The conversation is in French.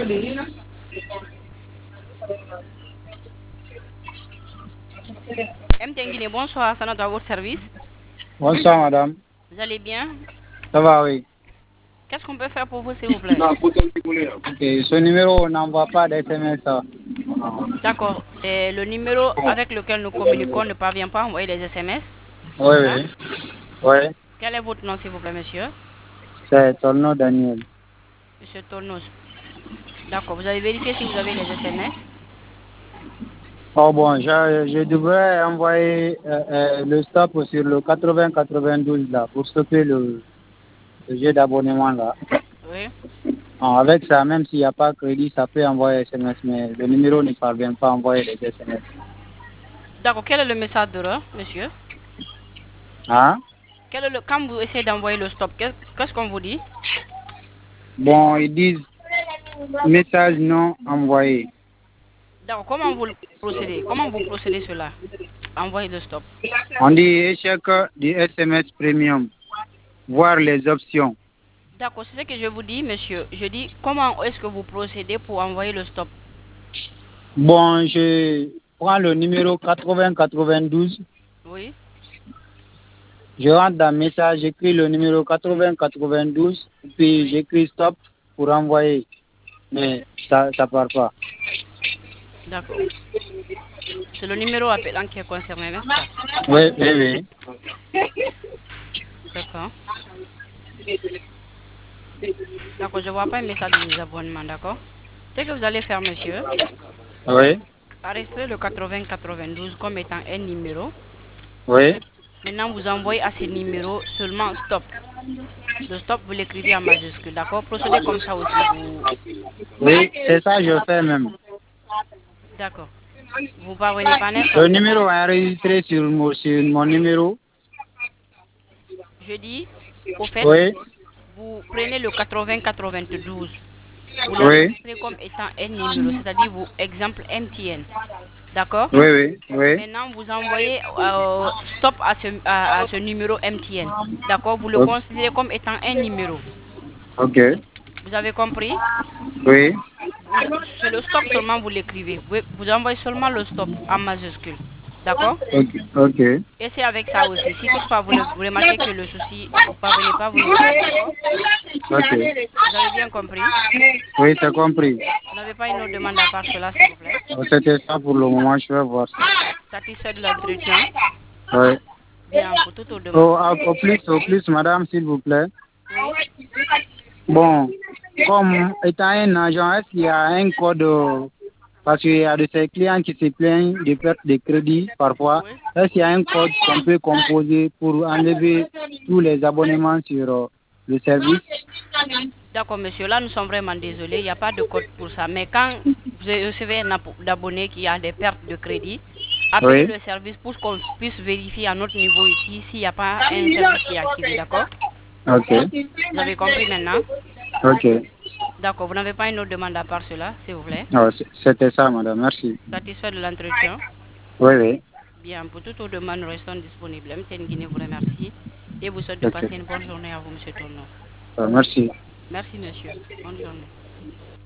MTN Guinée, bonsoir, ça à votre service. Bonsoir, madame. Vous allez bien? Ça va, oui. Qu'est-ce qu'on peut faire pour vous, s'il vous plaît? Ok, ce numéro n'envoie pas d'SMS. D'accord. Et le numéro avec lequel nous communiquons ne parvient pas à envoyer les SMS? Oui, Ça? oui. Oui, Quel est votre nom, s'il vous plaît, monsieur? c'est Torno Daniel. Monsieur Tornos. D'accord. Vous avez vérifié si vous avez les SMS? Oh bon, je devrais envoyer le stop sur le 80-92 là, pour stopper le jeu d'abonnement là. Oui. Avec ça, même s'il n'y a pas de crédit, ça peut envoyer SMS, mais le numéro ne parvient pas à envoyer les SMS. D'accord. Quel est le message d'erreur, monsieur? Hein? Quand vous essayez d'envoyer le stop, qu'est-ce qu'on vous dit? Bon, ils disent message non envoyé. D'accord. Comment vous procédez? Comment vous procédez cela? Envoyer le stop. On dit échec du SMS premium. Voir les options. D'accord. C'est ce que je vous dis, monsieur. Je dis, comment est-ce que vous procédez pour envoyer le stop? Bon, je prends le numéro 80-92. Oui. Je rentre dans le message, j'écris le numéro 80-92, puis Oui. j'écris stop pour envoyer. Mais ça ne part pas. D'accord. C'est le numéro appelant qui est concerné, n'est-ce pas? Oui, oui, oui. D'accord. D'accord, je ne vois pas un message de désabonnement, d'accord? Ce que vous allez faire, monsieur, Oui, enregistrez le 80-92 comme étant un numéro. oui. Maintenant, vous envoyez à ce numéro seulement stop. Le stop, vous l'écrivez en majuscule, d'accord? Procédez comme ça aussi, vous... Oui, c'est ça que je fais même. D'accord. Vous parvenez pas un instant. Le numéro est enregistré sur mon numéro. Je dis, au fait, Oui, vous prenez le 80-92. Vous oui, l'enregistrez comme étant un numéro, c'est-à-dire, vous, exemple MTN. D'accord? oui, oui, oui. Maintenant, vous envoyez stop à ce numéro MTN. D'accord? Vous le Ok. considérez comme étant un numéro. Ok. Vous avez compris? Oui. C'est le stop seulement, vous l'écrivez. Vous envoyez seulement le stop en majuscule. D'accord? Ok. Ok. Et c'est avec ça aussi. Si toutefois vous remarquez que le souci, vous ne parvenez pas, vous nous dites. D'accord? Ok. Vous avez bien compris? Oui, c'est compris. Vous n'avez pas une autre demande à part cela, s'il vous plaît? C'était ça pour le moment, je vais voir ça. Satisfait de l'entretien? Oui. Bien, pour toute autre demande. Au plus, madame, s'il vous plaît. Oui? Bon, comme étant un agent, est-ce qu'il y a un code, parce qu'il y a de ces clients qui se plaignent de perte de crédit parfois, Oui? est-ce qu'il y a un code qu'on peut composer pour enlever tous les abonnements sur le service? D'accord, monsieur. Là, nous sommes vraiment désolés. Il n'y a pas de code pour ça. Mais quand vous recevez un abonné qui a des pertes de crédit, appelez Oui. le service pour qu'on puisse vérifier à notre niveau ici s'il n'y a pas un service qui est activé. D'accord? Ok. Vous avez compris maintenant? Ok. D'accord. Vous n'avez pas une autre demande à part cela, s'il vous plaît? C'était ça, madame. Merci. Satisfait de l'entretien? Oui, oui. Bien. Pour toute autre demande, nous restons disponibles. MTN Guinée vous remercie et vous souhaite de Ok. passer une bonne journée à vous, monsieur Tourneau. Merci. Merci, monsieur. Bonne journée.